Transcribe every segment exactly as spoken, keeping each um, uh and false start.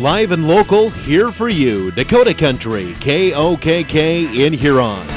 live and local, here for you. Dakota Country, K O K K in Huron.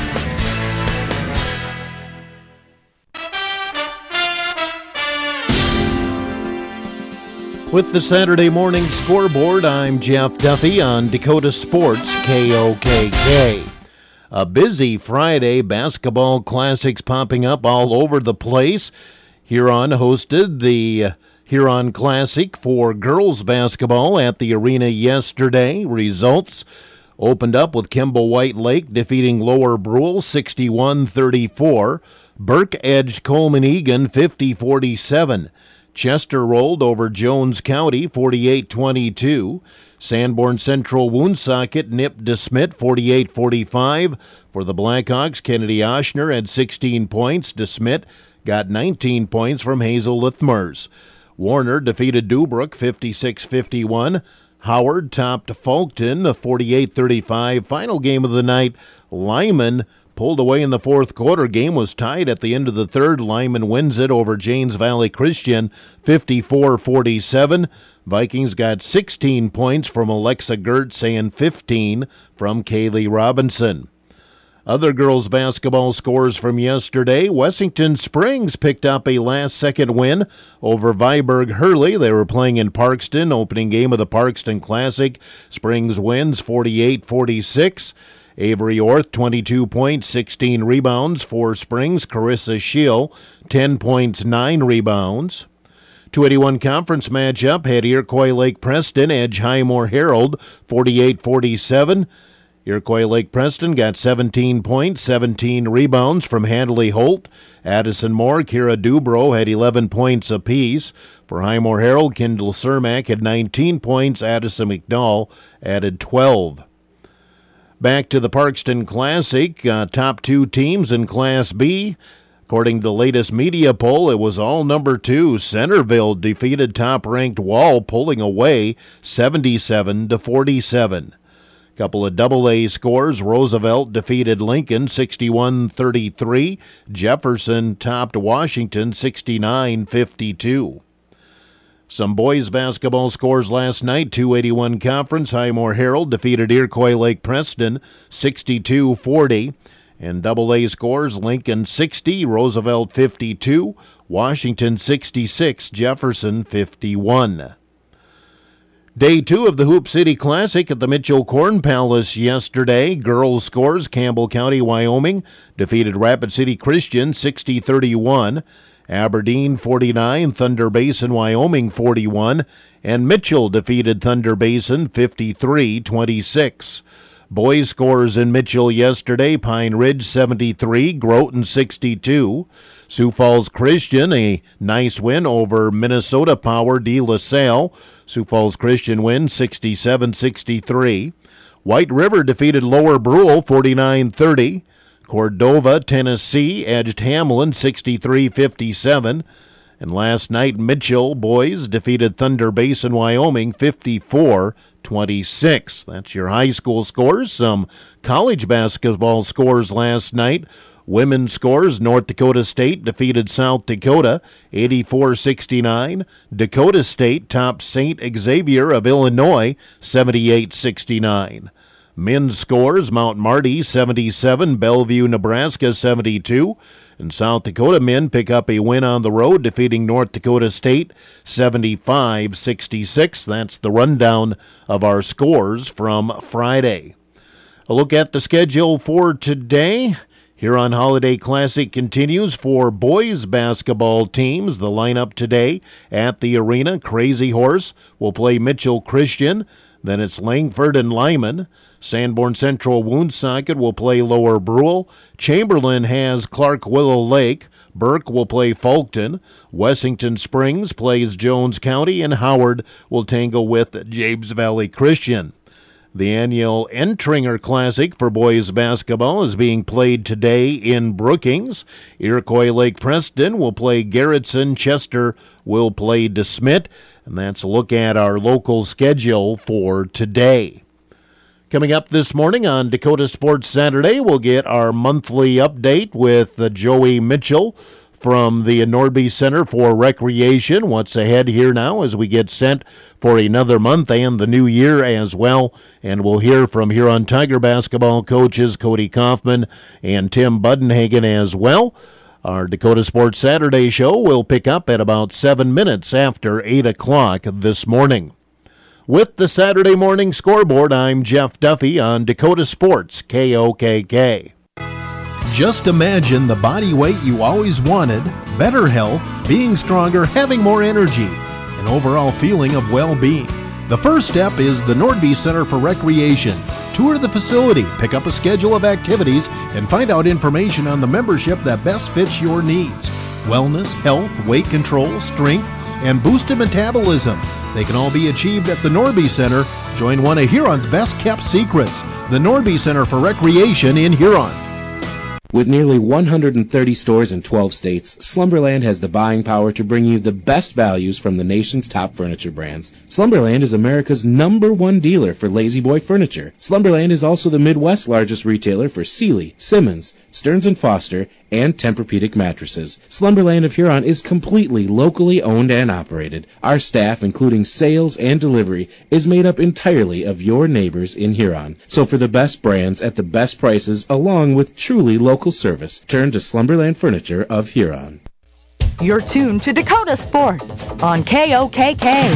With the Saturday morning scoreboard, I'm Jeff Duffy on Dakota Sports, K O K K. A busy Friday, basketball classics popping up all over the place. Huron hosted the Huron Classic for girls basketball at the arena yesterday. Results opened up with Kimball White Lake defeating Lower Brule sixty-one thirty-four. Burke edged Coleman Egan fifty forty-seven. Chester rolled over Jones County forty-eight twenty-two. Sanborn Central Woonsocket nipped DeSmet forty-eight forty-five. For the Blackhawks, Kennedy Oshner had sixteen points. DeSmet got nineteen points from Hazel Lithmers. Warner defeated Dubrook fifty-six fifty-one. Howard topped Fulton forty-eight thirty-five. Final game of the night, Lyman pulled away in the fourth quarter. Game was tied at the end of the third. Lyman wins it over James Valley Christian fifty-four forty-seven. Vikings got sixteen points from Alexa Gertz and fifteen from Kaylee Robinson. Other girls basketball scores from yesterday. Wessington Springs picked up a last-second win over Viborg Hurley. They were playing in Parkston, opening game of the Parkston Classic. Springs wins forty-eight forty-six. Avery Orth, twenty-two points, sixteen rebounds for Springs. Carissa Scheel, ten points, nine rebounds. two eighty-one conference matchup had Iroquois Lake Preston edge Highmore Herald, forty-eight forty-seven. Iroquois Lake Preston got seventeen points, seventeen rebounds from Hadley Holt. Addison Moore, Kira Dubrow had eleven points apiece. For Highmore Herald, Kendall Cermak had nineteen points. Addison McDowell added twelve. Back to the Parkston Classic, uh, top two teams in Class B. According to the latest media poll, it was all number two. Centerville defeated top-ranked Wall, pulling away seventy-seven to forty-seven. Couple of double-A scores. Roosevelt defeated Lincoln sixty-one thirty-three. Jefferson topped Washington sixty-nine fifty-two. Some boys basketball scores last night. two eighty-one conference. Highmore Herald defeated Iroquois Lake Preston sixty-two forty. And double-A scores, Lincoln sixty, Roosevelt fifty-two, Washington sixty-six, Jefferson fifty-one. Day two of the Hoop City Classic at the Mitchell Corn Palace yesterday. Girls scores, Campbell County, Wyoming defeated Rapid City Christian sixty thirty-one. Aberdeen forty-nine, Thunder Basin, Wyoming forty-one. And Mitchell defeated Thunder Basin fifty-three twenty-six. Boys scores in Mitchell yesterday, Pine Ridge seventy-three, Groton sixty-two. Sioux Falls Christian, a nice win over Minnesota Power de La Salle. Sioux Falls Christian win sixty-seven sixty-three. White River defeated Lower Brule forty-nine thirty. Cordova, Tennessee edged Hamlin sixty-three fifty-seven. And last night, Mitchell boys defeated Thunder Basin, Wyoming fifty-four twenty-six. That's your high school scores. Some college basketball scores last night. Women's scores, North Dakota State defeated South Dakota eighty-four sixty-nine. Dakota State topped Saint Xavier of Illinois seventy-eight sixty-nine. Men's scores, Mount Marty seventy-seven, Bellevue, Nebraska seventy-two. And South Dakota men pick up a win on the road, defeating North Dakota State seventy-five sixty-six. That's the rundown of our scores from Friday. A look at the schedule for today. Huron Holiday Classic continues for boys basketball teams. The lineup today at the arena, Crazy Horse will play Mitchell Christian. Then it's Langford and Lyman. Sanborn Central Woonsocket will play Lower Brule. Chamberlain has Clark Willow Lake. Burke will play Fulton. Wessington Springs plays Jones County. And Howard will tangle with James Valley Christian. The annual Entringer Classic for boys basketball is being played today in Brookings. Iroquois Lake Preston will play Garrettson. Chester will play DeSmet. And that's a look at our local schedule for today. Coming up this morning on Dakota Sports Saturday, we'll get our monthly update with uh, Joey Mitchell from the Nordby Center for Recreation. What's ahead here now as we get set for another month and the new year as well. And we'll hear from Huron Tiger basketball coaches Cody Kaufman and Tim Budenhagen as well. Our Dakota Sports Saturday show will pick up at about seven minutes after eight o'clock this morning. With the Saturday Morning Scoreboard, I'm Jeff Duffy on Dakota Sports, K O K K. Just imagine the body weight you always wanted, better health, being stronger, having more energy, an overall feeling of well-being. The first step is the Nordby Center for Recreation. Tour the facility, pick up a schedule of activities, and find out information on the membership that best fits your needs. Wellness, health, weight control, strength, and boosted metabolism. They can all be achieved at the Nordby Center. Join one of Huron's best-kept secrets, the Nordby Center for Recreation in Huron. With nearly one hundred thirty stores in twelve states, Slumberland has the buying power to bring you the best values from the nation's top furniture brands. Slumberland is America's number one dealer for Lazy Boy furniture. Slumberland is also the Midwest's largest retailer for Sealy, Simmons, Stearns and Foster, and Tempur-Pedic mattresses. Slumberland of Huron is completely locally owned and operated. Our staff, including sales and delivery, is made up entirely of your neighbors in Huron. So for the best brands at the best prices, along with truly local service, turn to Slumberland Furniture of Huron. You're tuned to Dakota Sports on K O K K.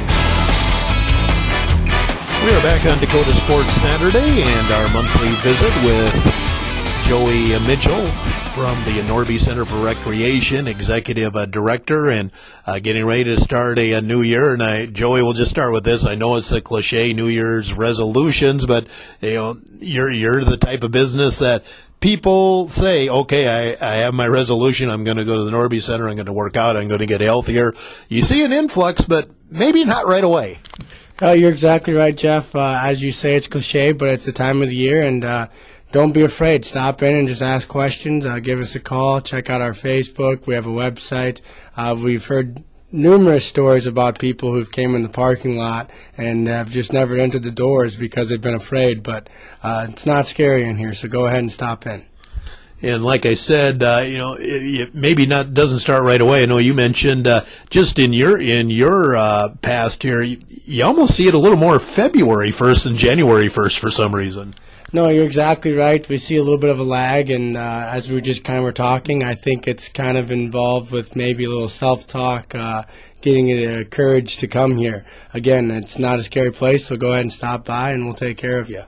We are back on Dakota Sports Saturday and our monthly visit with Joey Mitchell from the Nordby Center for Recreation, Executive uh, Director, and uh, getting ready to start a, a new year. And I, Joey, we'll just start with this. I know it's a cliche, New Year's resolutions, but you know, you're you're the type of business that people say, okay, I, I have my resolution. I'm going to go to the Nordby Center. I'm going to work out. I'm going to get healthier. You see an influx, but maybe not right away. Oh, you're exactly right, Jeff. Uh, as you say, it's cliche, but it's the time of the year, and uh, don't be afraid. Stop in and just ask questions. Uh, give us a call. Check out our Facebook. We have a website. Uh, we've heard numerous stories about people who've came in the parking lot and have just never entered the doors because they've been afraid. But uh, it's not scary in here, so go ahead and stop in. And like I said, uh, you know, it, it maybe not doesn't start right away. I know you mentioned uh, just in your in your uh, past here, you, you almost see it a little more February first than January first for some reason. No, you're exactly right. We see a little bit of a lag, and uh, as we just kind of were talking, I think it's kind of involved with maybe a little self-talk, uh, getting the courage to come here. Again, it's not a scary place, so go ahead and stop by, and we'll take care of you.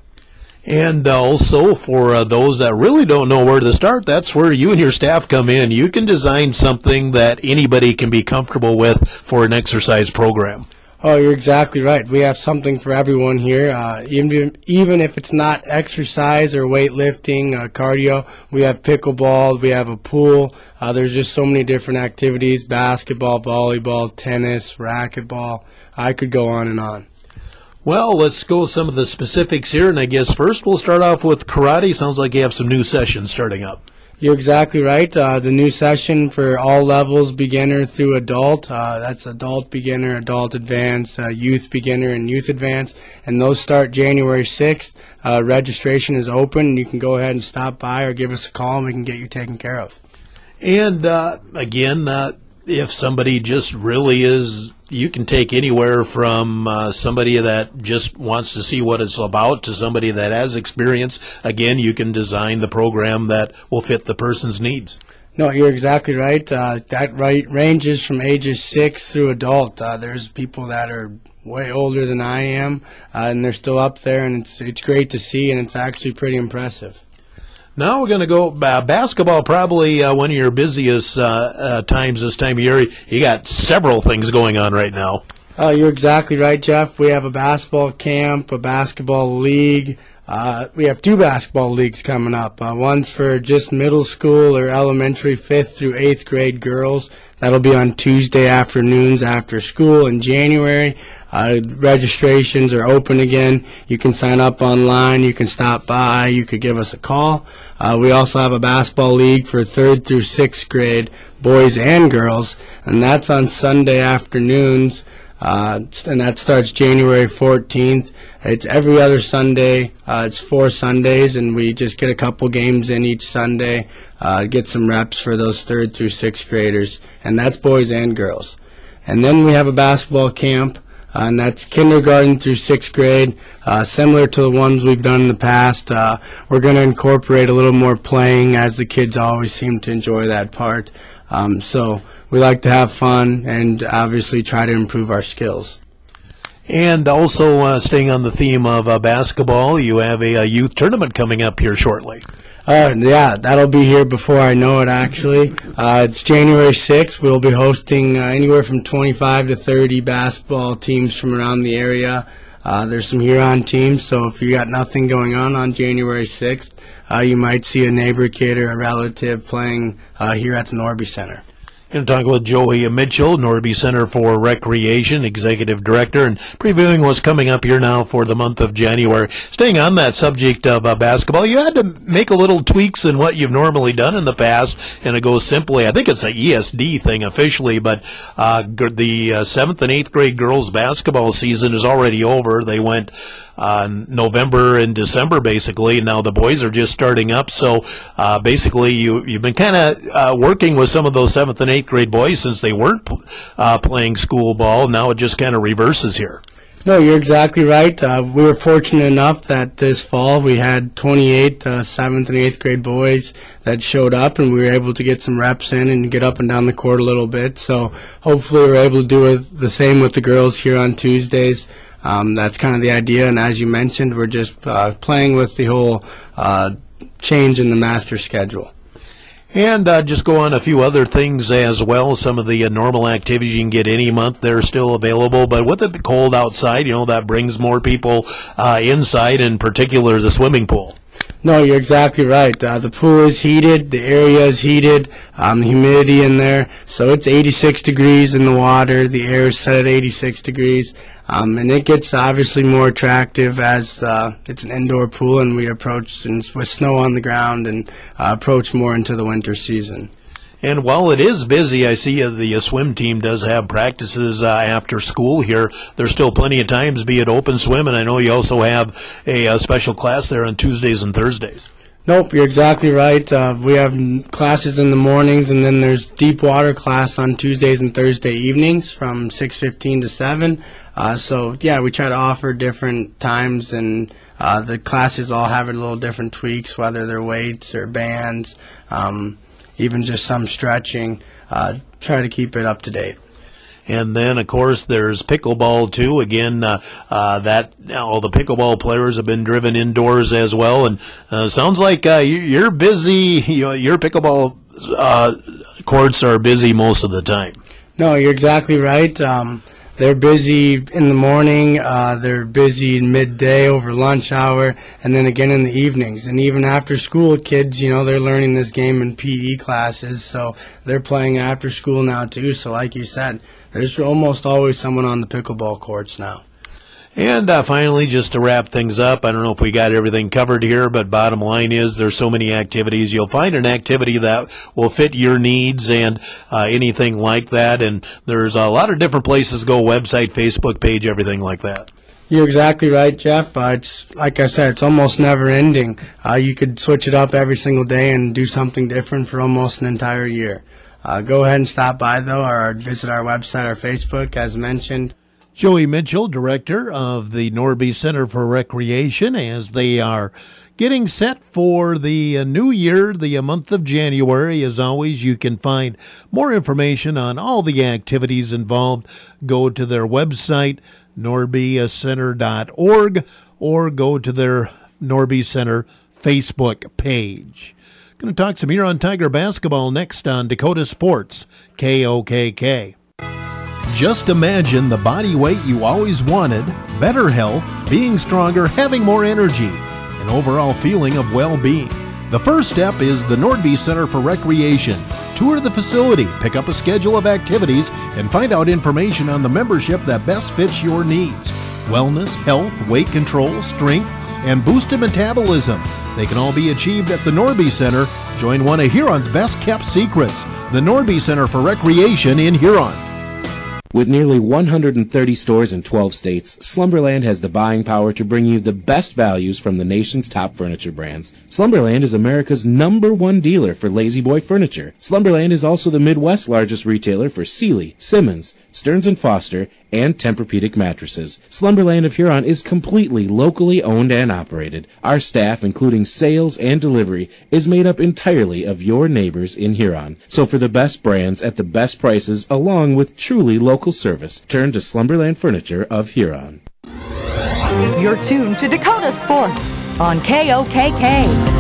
And also, for uh, those that really don't know where to start, that's where you and your staff come in. You can design something that anybody can be comfortable with for an exercise program. Oh, you're exactly right. We have something for everyone here. Uh, even even if it's not exercise or weightlifting, uh, cardio, we have pickleball, we have a pool. Uh, there's just so many different activities, basketball, volleyball, tennis, racquetball. I could go on and on. Well, let's go with some of the specifics here, and I guess first we'll start off with karate. Sounds like you have some new sessions starting up. You're exactly right. Uh, the new session for all levels, beginner through adult, uh, that's adult beginner, adult advanced, uh, youth beginner, and youth advanced, and those start January sixth. Uh, registration is open. You can go ahead and stop by or give us a call, and we can get you taken care of. And, uh, again, uh, if somebody just really is, you can take anywhere from uh, somebody that just wants to see what it's about to somebody that has experience. Again, you can design the program that will fit the person's needs. No, you're exactly right. Uh, that right ranges from ages six through adult. Uh, there's people that are way older than I am, uh, and they're still up there, and it's it's great to see, and it's actually pretty impressive. Now we're going to go uh, basketball, probably uh, one of your busiest uh, uh, times this time of year. You got several things going on right now. Oh, you're exactly right, Jeff. We have a basketball camp, a basketball league. Uh, we have two basketball leagues coming up. Uh, one's for just middle school or elementary, fifth through eighth grade girls. That'll be on Tuesday afternoons after school in January. Uh, registrations are open again. You can sign up online. You can stop by. You could give us a call. Uh, we also have a basketball league for third through sixth grade, boys and girls, and that's on Sunday afternoons. uh, and that starts January fourteenth. It's every other Sunday. Uh, it's four Sundays, and we just get a couple games in each Sunday, uh, get some reps for those third through sixth graders, and that's boys and girls. And then we have a basketball camp, uh, and that's kindergarten through sixth grade, uh, similar to the ones we've done in the past. Uh, we're going to incorporate a little more playing, as the kids always seem to enjoy that part. Um, so we like to have fun and obviously try to improve our skills. And also, uh, staying on the theme of uh, basketball, you have a, a youth tournament coming up here shortly. Uh, yeah, that'll be here before I know it, actually. Uh, it's January sixth. We'll be hosting uh, anywhere from twenty-five to thirty basketball teams from around the area. Uh, there's some Huron teams, so if you got nothing going on on January sixth, uh, you might see a neighbor kid or a relative playing uh, here at the Norby Center. Going to talk with Joey Mitchell, Norby Center for Recreation, Executive Director, and previewing what's coming up here now for the month of January. Staying on that subject of uh, basketball, you had to make a little tweaks in what you've normally done in the past, and it goes simply, I think it's a E S D thing officially, but uh, the uh, seventh and eighth grade girls basketball season is already over. They went uh, November and December, basically, and now the boys are just starting up. So uh, basically, you, you've been kind of uh, working with some of those seventh and eighth grade boys since they weren't uh, playing school ball. Now it just kind of reverses here. No, you're exactly right. Uh, we were fortunate enough that this fall we had twenty-eight uh, seventh and eighth grade boys that showed up, and we were able to get some reps in and get up and down the court a little bit. So hopefully we're able to do it the same with the girls here on Tuesdays. Um, that's kind of the idea, and as you mentioned, we're just uh, playing with the whole uh, change in the master schedule. And uh, just go on a few other things as well. Some of the uh, normal activities you can get any month, they're still available. But with it cold outside, you know, that brings more people uh, inside, in particular the swimming pool. No, you're exactly right. Uh, the pool is heated, the area is heated, um, the humidity in there. So it's eighty-six degrees in the water. The air is set at eighty-six degrees. Um, and it gets obviously more attractive as uh, it's an indoor pool, and we approach and with snow on the ground and uh, approach more into the winter season. And while it is busy, I see uh, the uh, swim team does have practices uh, after school here. There's still plenty of times, be it open swim, and I know you also have a, a special class there on Tuesdays and Thursdays. Nope, you're exactly right. Uh, we have classes in the mornings, and then there's deep water class on Tuesdays and Thursday evenings from six fifteen to seven. Uh, so, yeah, we try to offer different times, and uh, the classes all have a little different tweaks, whether they're weights or bands, um, even just some stretching. Uh, try to keep it up to date. And then, of course, there's pickleball, too. Again, uh, uh, that all the pickleball players have been driven indoors as well. And uh, sounds like uh, you're busy. You know, your pickleball uh, courts are busy most of the time. No, you're exactly right. Um, they're busy in the morning. Uh, they're busy midday over lunch hour, and then again in the evenings. And even after school, kids, you know, they're learning this game in P E classes, so they're playing after school now, too. So like you said, there's almost always someone on the pickleball courts now. And uh, finally, just to wrap things up, I don't know if we got everything covered here, but bottom line is there's so many activities. You'll find an activity that will fit your needs and uh, anything like that. And there's a lot of different places to go, website, Facebook page, everything like that. You're exactly right, Jeff. Uh, it's like I said, it's almost never ending. Uh, you could switch it up every single day and do something different for almost an entire year. Uh, go ahead and stop by, though, or visit our website or Facebook, as mentioned. Joey Mitchell, director of the Norby Center for Recreation, as they are getting set for the new year, the month of January. As always, you can find more information on all the activities involved. Go to their website, norby center dot org, or go to their Norby Center Facebook page. Going to talk some Huron Tiger basketball next on Dakota Sports, K O K K. Just imagine the body weight you always wanted, better health, being stronger, having more energy, an overall feeling of well-being. The first step is the Norby Center for Recreation. Tour the facility, pick up a schedule of activities, and find out information on the membership that best fits your needs. Wellness, health, weight control, strength, and boosted metabolism. They can all be achieved at the Norby Center. Join one of Huron's best-kept secrets, the Norby Center for Recreation in Huron. With nearly one hundred thirty stores in twelve states, Slumberland has the buying power to bring you the best values from the nation's top furniture brands. Slumberland is America's number one dealer for Lazy Boy furniture. Slumberland is also the Midwest's largest retailer for Sealy, Simmons, Stearns and Foster, and Tempur-Pedic mattresses. Slumberland of Huron is completely locally owned and operated. Our staff, including sales and delivery, is made up entirely of your neighbors in Huron. So for the best brands at the best prices, along with truly local service, turn to Slumberland Furniture of Huron. You're tuned to Dakota Sports on K O K K.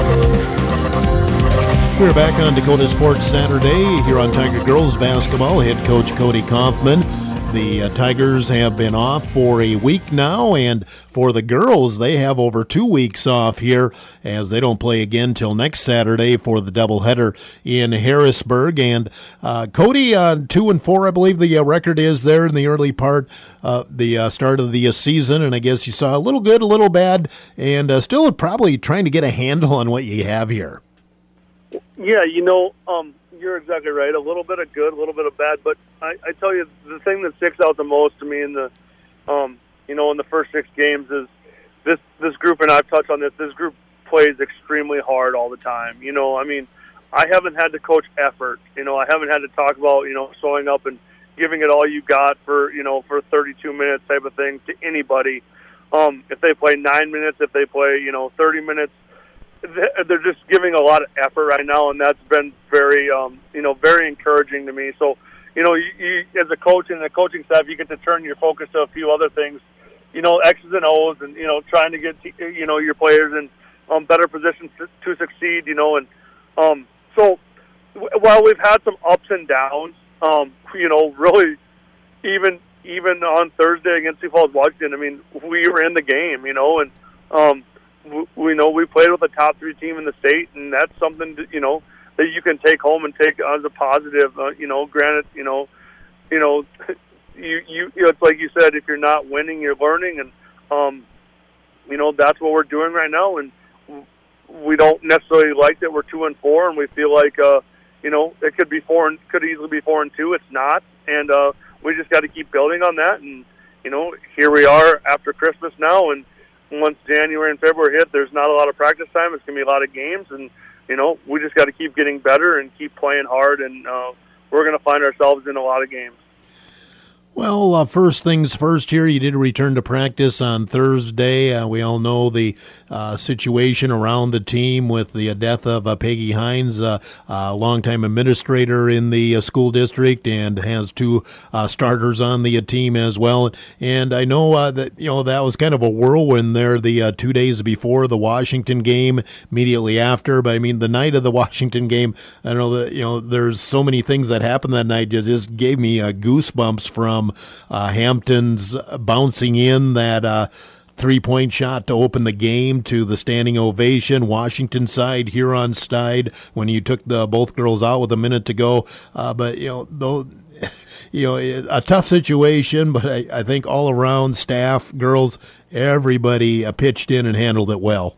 We're back on Dakota Sports Saturday here on Tiger Girls Basketball. Head coach Cody Kaufman. The uh, Tigers have been off for a week now, and for the girls, they have over two weeks off here as they don't play again till next Saturday for the doubleheader in Harrisburg. And uh, Cody, uh, two and four, I believe the uh, record is there in the early part, uh, the uh, start of the uh, season. And I guess you saw a little good, a little bad, and uh, still probably trying to get a handle on what you have here. Yeah, you know, um, you're exactly right. A little bit of good, a little bit of bad. But I, I tell you, the thing that sticks out the most to me in the, um, you know, in the first six games is this this group, and I've touched on this. This group plays extremely hard all the time. You know, I mean, I haven't had to coach effort. You know, I haven't had to talk about you know showing up and giving it all you got for you know for thirty-two minutes type of thing to anybody. Um, if they play nine minutes, if they play you know thirty minutes. They're just giving a lot of effort right now, and that's been very, um, you know, very encouraging to me. So, you know, you, you, as a coach and a coaching staff, you get to turn your focus to a few other things, you know, X's and O's, and you know, trying to get, you know, your players in um, better positions to, to succeed. You know, and um, so w- while we've had some ups and downs, um, you know, really, even even on Thursday against Sioux Falls, Washington, I mean, we were in the game, you know, and. Um, We know we played with a top three team in the state, and that's something that, you know that you can take home and take as a positive. Uh, you know, granted, you know, you know, you you it's like you said, if you're not winning, you're learning, and um, you know that's what we're doing right now. And we don't necessarily like that we're two and four, and we feel like uh, you know it could be four and could easily be four and two. It's not, and uh, we just got to keep building on that. And you know, here we are after Christmas now, and. Once January and February hit, there's not a lot of practice time. It's going to be a lot of games, and, you know, we just got to keep getting better and keep playing hard, and uh, we're going to find ourselves in a lot of games. Well, uh, first things first here, you did return to practice on Thursday. Uh, we all know the uh, situation around the team with the death of uh, Peggy Hines, uh, a longtime administrator in the uh, school district, and has two uh, starters on the uh, team as well. And I know uh, that, you know, that was kind of a whirlwind there the uh, two days before the Washington game, immediately after. But, I mean, the night of the Washington game, I know that, you know, there's so many things that happened that night. It just gave me uh, goosebumps from Uh, Hampton's bouncing in that uh, three-point shot to open the game to the standing ovation, Washington side, Huron side, when you took the both girls out with a minute to go. Uh, but, you know, though, you know, a tough situation, but I, I think all around, staff, girls, everybody uh, pitched in and handled it well.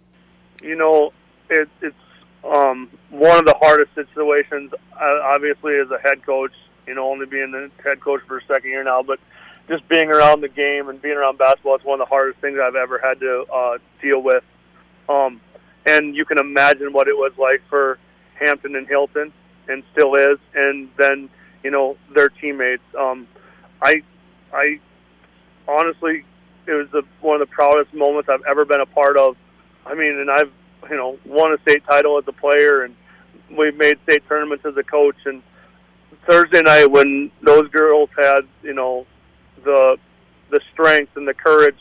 You know, it, it's um, one of the hardest situations, uh, obviously, as a head coach. You know, only being the head coach for a second year now, but just being around the game and being around basketball, it's one of the hardest things I've ever had to uh, deal with. Um, and you can imagine what it was like for Hampton and Hilton, and still is, and then, you know, their teammates. Um, I, I honestly, it was the, one of the proudest moments I've ever been a part of. I mean, and I've, you know, won a state title as a player, and we've made state tournaments as a coach, and Thursday night when those girls had, you know, the the strength and the courage,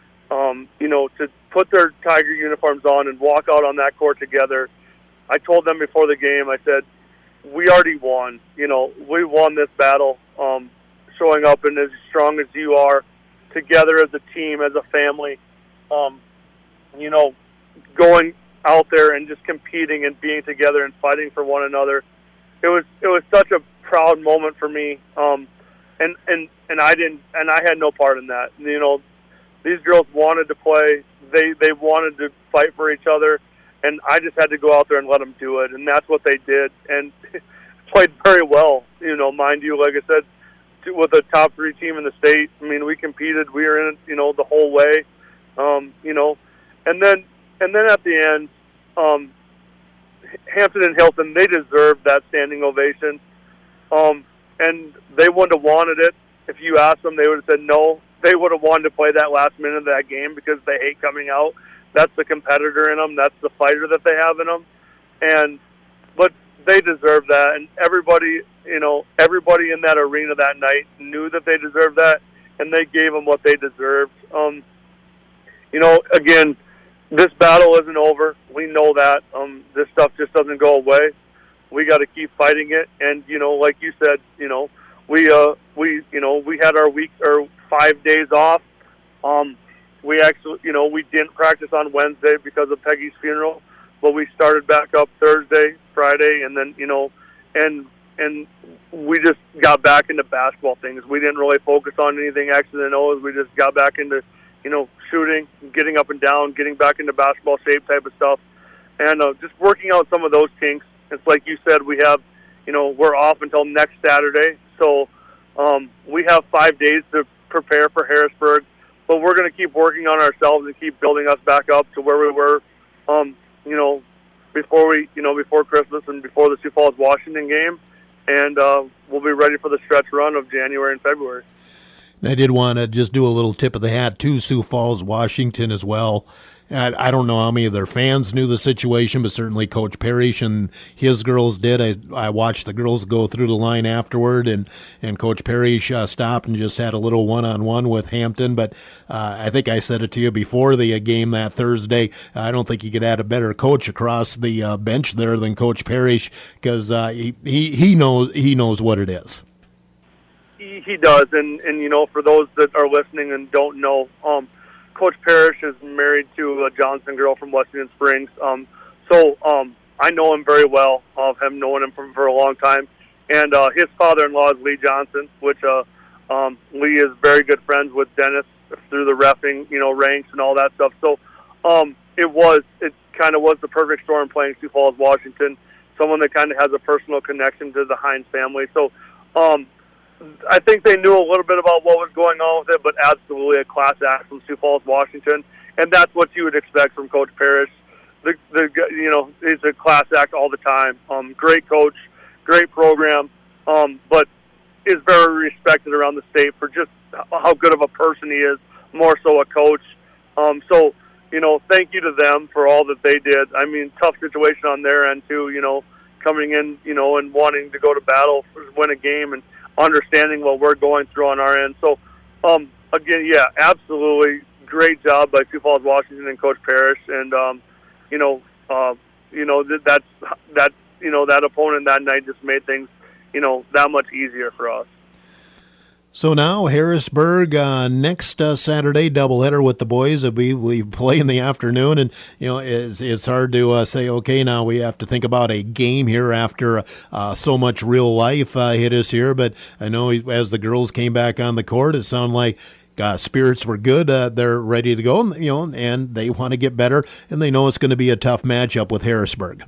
um, you know, to put their Tiger uniforms on and walk out on that court together, I told them before the game, I said, we already won. You know, we won this battle, um, showing up and as strong as you are, together as a team, as a family, um, you know, going out there and just competing and being together and fighting for one another. It was it was such a proud moment for me, um, and and and I didn't, and I had no part in that. You know, these girls wanted to play; they they wanted to fight for each other, and I just had to go out there and let them do it, and that's what they did, and played very well. You know, mind you, like I said, with a top three team in the state. I mean, we competed. We were in it, you know, the whole way. Um, you know, and then and then at the end, um, Hampton and Hilton, they deserved that standing ovation. Um, and they wouldn't have wanted it. If you asked them, they would have said no. They would have wanted to play that last minute of that game because they hate coming out. That's the competitor in them. That's the fighter that they have in them. And but they deserve that. And everybody, you know, everybody in that arena that night knew that they deserved that, and they gave them what they deserved. Um, you know, again, this battle isn't over. We know that. Um, this stuff just doesn't go away. We got to keep fighting it. And, you know, like you said, you know, we, uh, we, you know, we had our week or five days off. Um, we actually, you know, we didn't practice on Wednesday because of Peggy's funeral, but we started back up Thursday, Friday, and then, you know, and, and we just got back into basketball things. We didn't really focus on anything X's and O's. We just got back into, you know, shooting, getting up and down, getting back into basketball shape type of stuff, and uh, just working out some of those kinks. It's like you said, we have, you know, we're off until next Saturday, so um, we have five days to prepare for Harrisburg, but we're going to keep working on ourselves and keep building us back up to where we were, um, you know, before we, you know, before Christmas and before the Sioux Falls Washington game, and uh, we'll be ready for the stretch run of January and February. I did want to just do a little tip of the hat to Sioux Falls, Washington as well. I, I don't know how many of their fans knew the situation, but certainly Coach Parrish and his girls did. I, I watched the girls go through the line afterward, and, and Coach Parrish uh, stopped and just had a little one-on-one with Hampton. But uh, I think I said it to you before the game that Thursday. I don't think you could add a better coach across the uh, bench there than Coach Parrish, because uh, he, he, he knows he knows what it is. He, he does, and, and, you know, for those that are listening and don't know, um, Coach Parrish is married to a Johnson girl from Washington Springs. Um, so um, I know him very well, of him knowing him for, for a long time. And uh, his father-in-law is Lee Johnson, which uh, um, Lee is very good friends with Dennis through the reffing, you know, ranks and all that stuff. So um, it was, it kind of was the perfect storm playing Sioux Falls, Washington, someone that kind of has a personal connection to the Hines family. So um, I think they knew a little bit about what was going on with it, but absolutely a class act from Sioux Falls, Washington, and that's what you would expect from Coach Parrish. The, the you know, he's a class act all the time. Um, great coach, great program, um, but is very respected around the state for just how good of a person he is, more so a coach. Um, so, you know, thank you to them for all that they did. I mean, tough situation on their end too. You know, coming in, you know, and wanting to go to battle, win a game, and understanding what we're going through on our end. So, um, again, yeah, absolutely great job by Sioux Falls, Washington, and Coach Parrish. And um, you know, uh, you know that that's that you know that opponent that night just made things, you know, that much easier for us. So now Harrisburg uh, next uh, Saturday doubleheader with the boys. We we play in the afternoon, and you know it's it's hard to uh, say okay now we have to think about a game here after uh, so much real life uh, hit us here. But I know as the girls came back on the court, it sounded like uh, spirits were good. Uh, they're ready to go, you know, and they want to get better, and they know it's going to be a tough matchup with Harrisburg.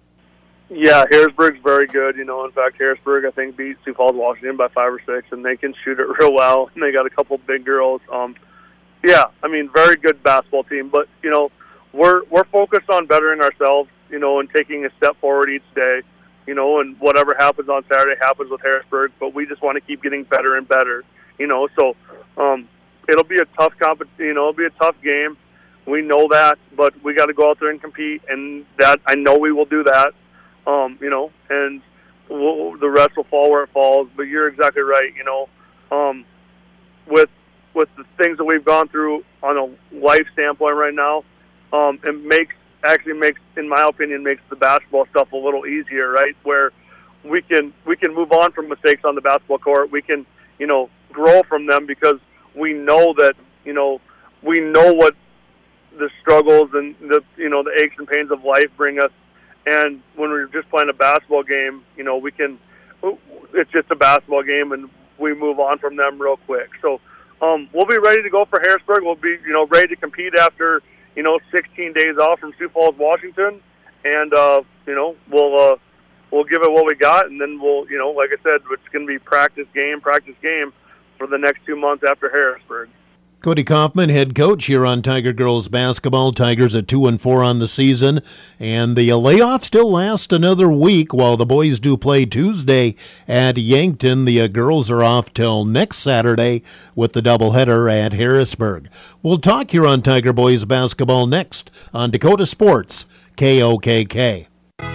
Yeah, Harrisburg's very good. You know, in fact, Harrisburg, I think, beat Sioux Falls, Washington by five or six, and they can shoot it real well. And they got a couple big girls. Um, yeah, I mean, very good basketball team. But, you know, we're we're focused on bettering ourselves, you know, and taking a step forward each day, you know, and whatever happens on Saturday happens with Harrisburg. But we just want to keep getting better and better, you know. So um, it'll be a tough comp- you know, it'll be a tough game. We know that, but we got to go out there and compete, and that I know we will do that. Um, you know, and we'll, the rest will fall where it falls. But you're exactly right. You know, um, with with the things that we've gone through on a life standpoint right now, um, it makes actually makes, in my opinion, makes the basketball stuff a little easier. Right, where we can we can move on from mistakes on the basketball court. We can, you know, grow from them because we know that, you know, we know what the struggles and the, you know, the aches and pains of life bring us. And when we're just playing a basketball game, you know, we can, it's just a basketball game, and we move on from them real quick. So um, we'll be ready to go for Harrisburg. We'll be, you know, ready to compete after, you know, sixteen days off from Sioux Falls, Washington. And, uh, you know, we'll, uh, we'll give it what we got, and then we'll, you know, like I said, it's going to be practice game, practice game for the next two months after Harrisburg. Cody Kaufman, head coach here on Tiger Girls basketball. Tigers at two and four on the season, and the layoff still lasts another week while the boys do play Tuesday at Yankton. The uh, girls are off till next Saturday with the doubleheader at Harrisburg. We'll talk here on Tiger Boys basketball next on Dakota Sports, K O K K.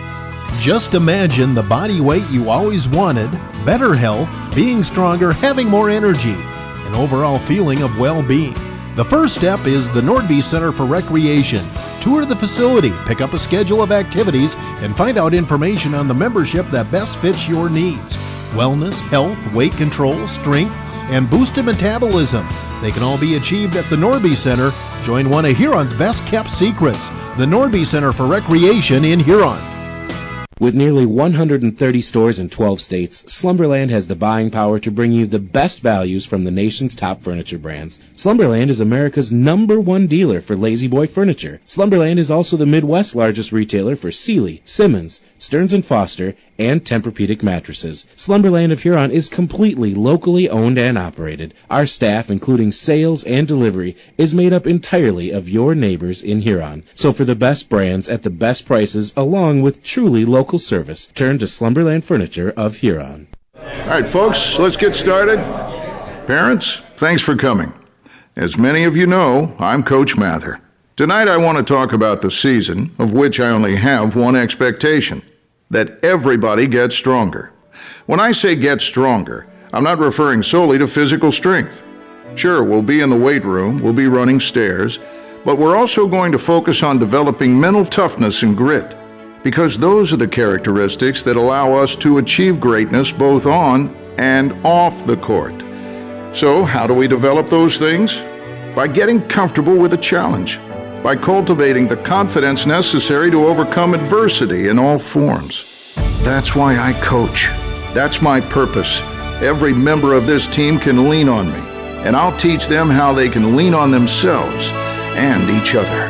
Just imagine the body weight you always wanted, better health, being stronger, having more energy, an overall feeling of well-being. The first step is the Nordby Center for Recreation. Tour the facility, pick up a schedule of activities, and find out information on the membership that best fits your needs. Wellness, health, weight control, strength, and boosted metabolism. They can all be achieved at the Nordby Center. Join one of Huron's best-kept secrets, the Nordby Center for Recreation in Huron. With nearly one hundred thirty stores in twelve states, Slumberland has the buying power to bring you the best values from the nation's top furniture brands. Slumberland is America's number one dealer for Lazy Boy furniture. Slumberland is also the Midwest's largest retailer for Sealy, Simmons, Stearns and Foster, and Tempur-Pedic mattresses. Slumberland of Huron is completely locally owned and operated. Our staff, including sales and delivery, is made up entirely of your neighbors in Huron. So for the best brands at the best prices, along with truly local service, turn to Slumberland Furniture of Huron. All right, folks, let's get started. Parents, thanks for coming. As many of you know, I'm Coach Mather. Tonight I want to talk about the season, of which I only have one expectation, that everybody gets stronger. When I say get stronger, I'm not referring solely to physical strength. Sure, we'll be in the weight room, we'll be running stairs, but we're also going to focus on developing mental toughness and grit, because those are the characteristics that allow us to achieve greatness both on and off the court. So, how do we develop those things? By getting comfortable with a challenge, by cultivating the confidence necessary to overcome adversity in all forms. That's why I coach. That's my purpose. Every member of this team can lean on me, and I'll teach them how they can lean on themselves and each other.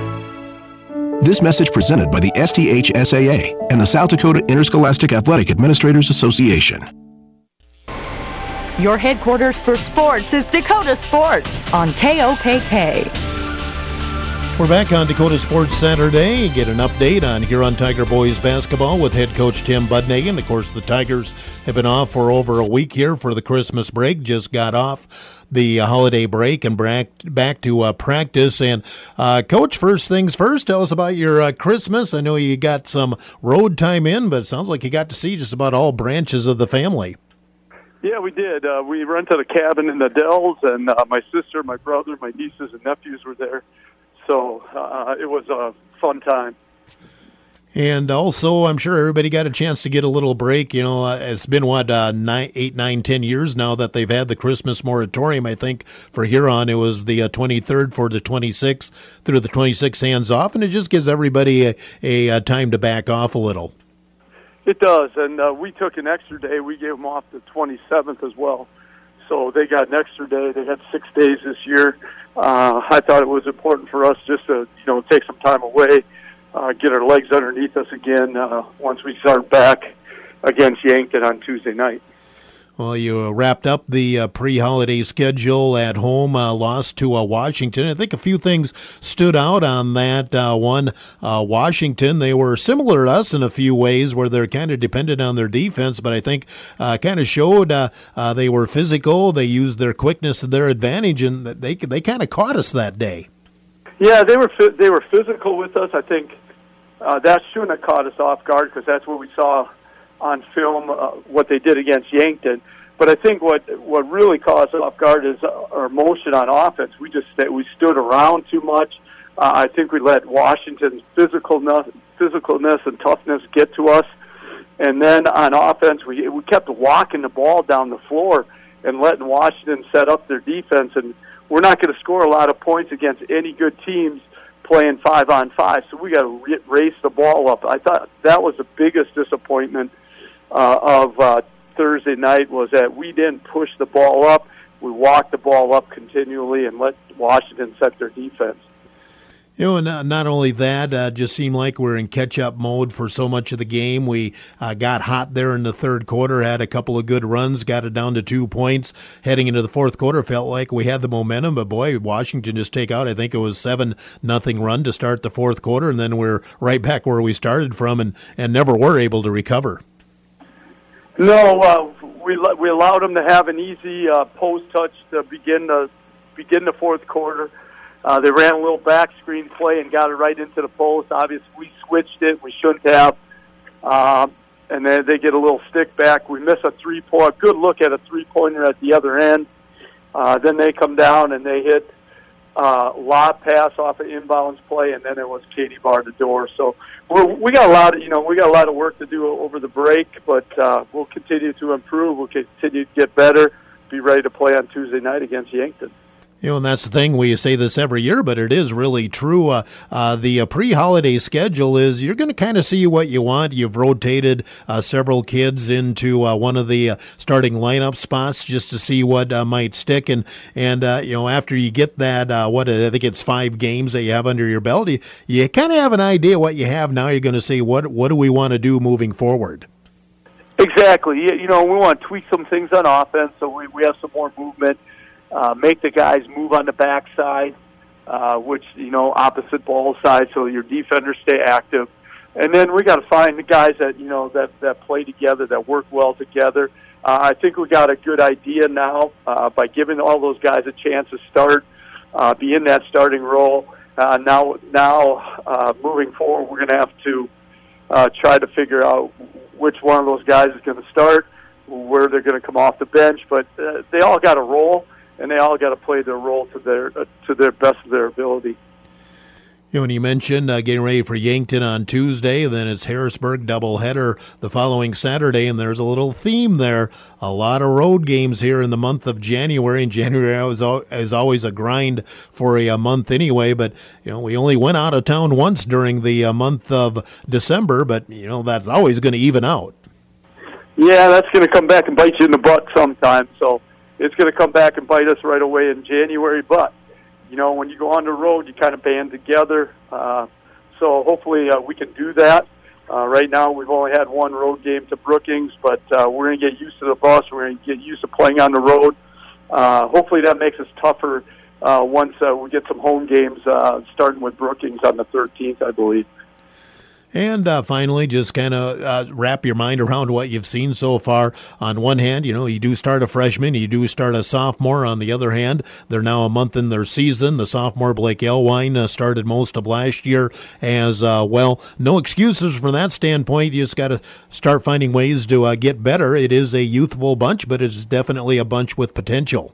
This message presented by the S T H S A A and the South Dakota Interscholastic Athletic Administrators Association. Your headquarters for sports is Dakota Sports on K O K K. We're back on Dakota Sports Saturday. Get an update on Huron Tiger Boys basketball with head coach Tim Budnagan. Of course, the Tigers have been off for over a week here for the Christmas break. Just got off the holiday break and back, back to uh, practice. And, uh, Coach, first things first, tell us about your uh, Christmas. I know you got some road time in, but it sounds like you got to see just about all branches of the family. Yeah, we did. Uh, we rented a cabin in the Dells, and uh, my sister, my brother, my nieces, and nephews were there. So uh, it was a fun time. And also, I'm sure everybody got a chance to get a little break. You know, uh, it's been, what, uh, nine, eight, nine, ten years now that they've had the Christmas moratorium. I think for Huron, it was the uh, twenty-third for the twenty-sixth through the twenty-sixth hands off, and it just gives everybody a, a, a time to back off a little. It does, and uh, we took an extra day. We gave them off the twenty-seventh as well. So they got an extra day. They had six days this year. Uh, I thought it was important for us just to, you know, take some time away, uh, get our legs underneath us again uh, once we start back against Yankton on Tuesday night. Well, you wrapped up the uh, pre-holiday schedule at home, uh, lost to uh, Washington. I think a few things stood out on that. Uh, one, uh, Washington, they were similar to us in a few ways where they're kind of dependent on their defense, but I think uh, kind of showed uh, uh, they were physical. They used their quickness to their advantage, and they they kind of caught us that day. Yeah, they were they were physical with us. I think uh, that shouldn't have caught us off guard because that's what we saw on film, uh, what they did against Yankton. But I think what what really caught us off guard is our motion on offense. We just we stood around too much. Uh, I think we let Washington's physicalness, physicalness and toughness get to us. And then on offense, we we kept walking the ball down the floor and letting Washington set up their defense. And we're not going to score a lot of points against any good teams playing five on five. So we got to race the ball up. I thought that was the biggest disappointment uh, of uh, Thursday night was that we didn't push the ball up. We walked the ball up continually and let Washington set their defense. You know, not, not only that, uh, just seemed like we're in catch-up mode for so much of the game. We uh, got hot there in the third quarter, had a couple of good runs, got it down to two points. Heading into the fourth quarter, felt like we had the momentum, but boy, Washington just take out, I think it was seven nothing run to start the fourth quarter, and then we're right back where we started from and, and never were able to recover. No, uh, we we allowed them to have an easy uh, post touch to begin the begin the fourth quarter. Uh, they ran a little back screen play and got it right into the post. Obviously, we switched it. We shouldn't have. Um, and then they get a little stick back. We miss a three-point, good look at a three-pointer at the other end. Uh, then they come down and they hit uh, lob pass off an inbounds play, and then it was Katie bar the door. So we're, we got a lot of, you know, we got a lot of work to do over the break, but uh, we'll continue to improve. We'll continue to get better. Be ready to play on Tuesday night against Yankton. You know, and that's the thing. We say this every year, but it is really true. Uh, uh, the uh, pre-holiday schedule is you're going to kind of see what you want. You've rotated uh, several kids into uh, one of the uh, starting lineup spots just to see what uh, might stick. And, and uh, you know, after you get that, uh, what I think it's five games that you have under your belt, you, you kind of have an idea what you have. Now you're going to say, what, what do we want to do moving forward? Exactly. You know, we want to tweak some things on offense, so we, we have some more movement. Uh, make the guys move on the backside, uh, which, you know, opposite ball side, so your defenders stay active. And then we got to find the guys that, you know, that, that play together, that work well together. Uh, I think we got a good idea now uh, by giving all those guys a chance to start, uh, be in that starting role. Uh, now, now uh, moving forward, we're going to have to uh, try to figure out which one of those guys is going to start, where they're going to come off the bench. But uh, they all got a role. And they all got to play their role to their uh, to their best of their ability. You know, when you mentioned uh, getting ready for Yankton on Tuesday, then it's Harrisburg doubleheader the following Saturday, and there's a little theme there. A lot of road games here in the month of January, and January is, is always a grind for a, a month anyway. But you know, we only went out of town once during the uh, month of December, but you know that's always going to even out. Yeah, that's going to come back and bite you in the butt sometime. So. It's going to come back and bite us right away in January. But, you know, when you go on the road, you kind of band together. Uh, so hopefully uh, we can do that. Uh, right now we've only had one road game to Brookings, but uh, we're going to get used to the bus. We're going to get used to playing on the road. Uh, hopefully that makes us tougher uh, once uh, we get some home games, uh, starting with Brookings on the thirteenth, I believe. And uh, finally, just kind of uh, wrap your mind around what you've seen so far. On one hand, you know, you do start a freshman, you do start a sophomore. On the other hand, they're now a month in their season. The sophomore, Blake Elwine, uh, started most of last year as uh, well. No excuses from that standpoint. You just got to start finding ways to uh, get better. It is a youthful bunch, but it's definitely a bunch with potential.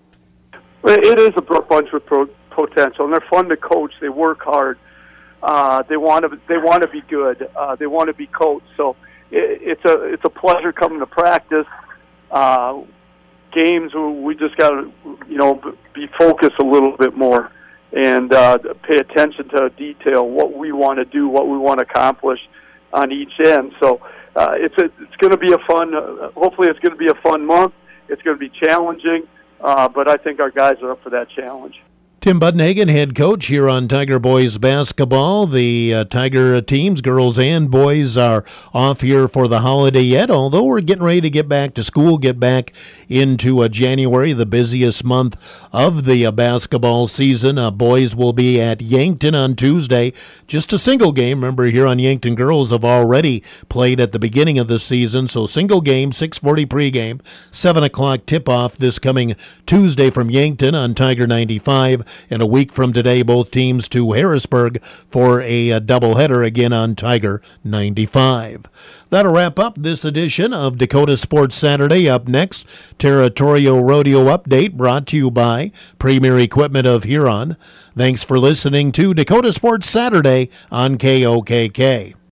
It is a bunch with pro- potential, and they're fun to coach. They work hard. Uh, they want to. They want to be good. Uh, they want to be coached. So it, it's a. It's a pleasure coming to practice. Uh, games. We just got to, you know, be focused a little bit more and uh, pay attention to detail. What we want to do. What we want to accomplish on each end. So uh, it's a. It's going to be a fun. Uh, hopefully, it's going to be a fun month. It's going to be challenging, uh, but I think our guys are up for that challenge. Tim Buddenhagen, head coach here on Tiger Boys basketball. The uh, Tiger teams, girls and boys, are off here for the holiday yet, although we're getting ready to get back to school, get back into uh, January, the busiest month of the uh, basketball season. Uh, boys will be at Yankton on Tuesday. Just a single game. Remember, here on Yankton, girls have already played at the beginning of the season, so single game, six forty pregame, seven o'clock tip-off this coming Tuesday from Yankton on Tiger ninety-five. And a week from today, both teams to Harrisburg for a, a doubleheader again on Tiger ninety-five. That'll wrap up this edition of Dakota Sports Saturday. Up next, Territorial Rodeo Update brought to you by Premier Equipment of Huron. Thanks for listening to Dakota Sports Saturday on K O K K.